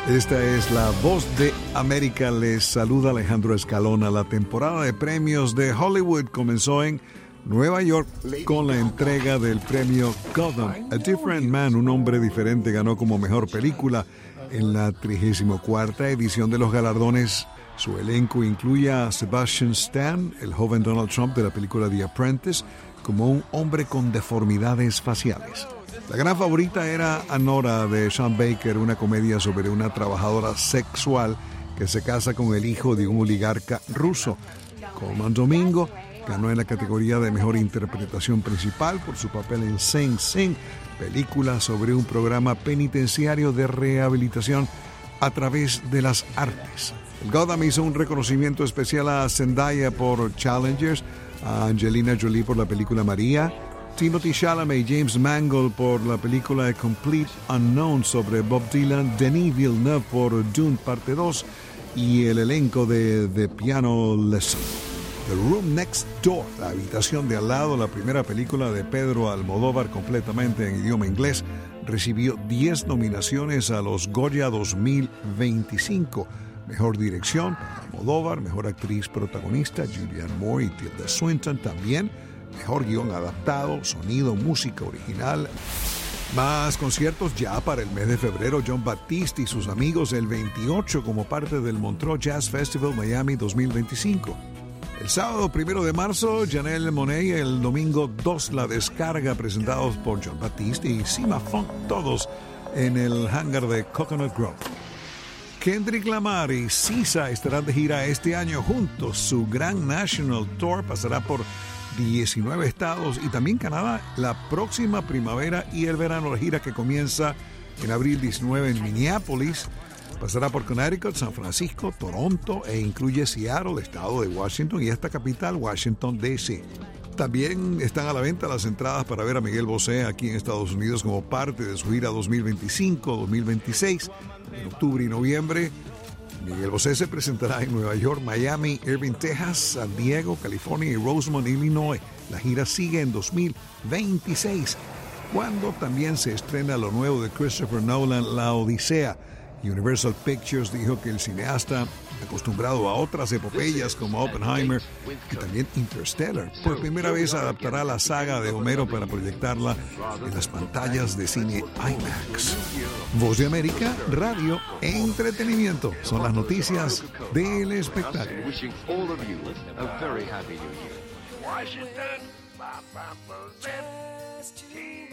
Esta es La Voz de América. Les saluda Alejandro Escalona. La temporada de premios de Hollywood comenzó en Nueva York con la entrega del premio Gotham. A Different Man, un hombre diferente, ganó como mejor película en la 34ª edición de los galardones. Su elenco incluye a Sebastian Stan, el joven Donald Trump de la película The Apprentice, como un hombre con deformidades faciales. La gran favorita era Anora de Sean Baker, una comedia sobre una trabajadora sexual que se casa con el hijo de un oligarca ruso. Colman Domingo ganó en la categoría de mejor interpretación principal por su papel en Sing Sing, película sobre un programa penitenciario de rehabilitación a través de las artes. El Gotham hizo un reconocimiento especial a Zendaya por Challengers, a Angelina Jolie por la película María, Timothée Chalamet y James Mangold por la película A Complete Unknown sobre Bob Dylan, Denis Villeneuve por Dune Parte 2 y el elenco de The Piano Lesson. The Room Next Door, la habitación de al lado, la primera película de Pedro Almodóvar completamente en idioma inglés, recibió 10 nominaciones a los Goya 2025. Mejor dirección, Almodóvar, mejor actriz protagonista, Julianne Moore y Tilda Swinton también. Mejor guión adaptado, sonido, música original. Más conciertos ya para el mes de febrero. Jon Batiste y sus amigos el 28 como parte del Montreux Jazz Festival Miami 2025. El sábado 1 de marzo, Janelle Monáe. El domingo 2, La Descarga, presentados por Jon Batiste y Sima Funk, todos en el hangar de Coconut Grove. Kendrick Lamar y SZA estarán de gira este año juntos. Su gran National Tour pasará por 19 estados y también Canadá la próxima primavera y el verano. La gira que comienza en abril 19 en Minneapolis pasará por Connecticut, San Francisco, Toronto e incluye Seattle, estado de Washington, y esta capital, Washington, D.C. También están a la venta las entradas para ver a Miguel Bosé aquí en Estados Unidos como parte de su gira 2025-2026. En octubre y noviembre, Miguel Bosé se presentará en Nueva York, Miami, Irving, Texas, San Diego, California y Rosemont, Illinois. La gira sigue en 2026, cuando también se estrena lo nuevo de Christopher Nolan, La Odisea. Universal Pictures dijo que el cineasta, acostumbrado a otras epopeyas como Oppenheimer y también Interstellar, por primera vez adaptará la saga de Homero para proyectarla en las pantallas de cine IMAX. Voz de América, radio e entretenimiento son las noticias del espectáculo. Washington,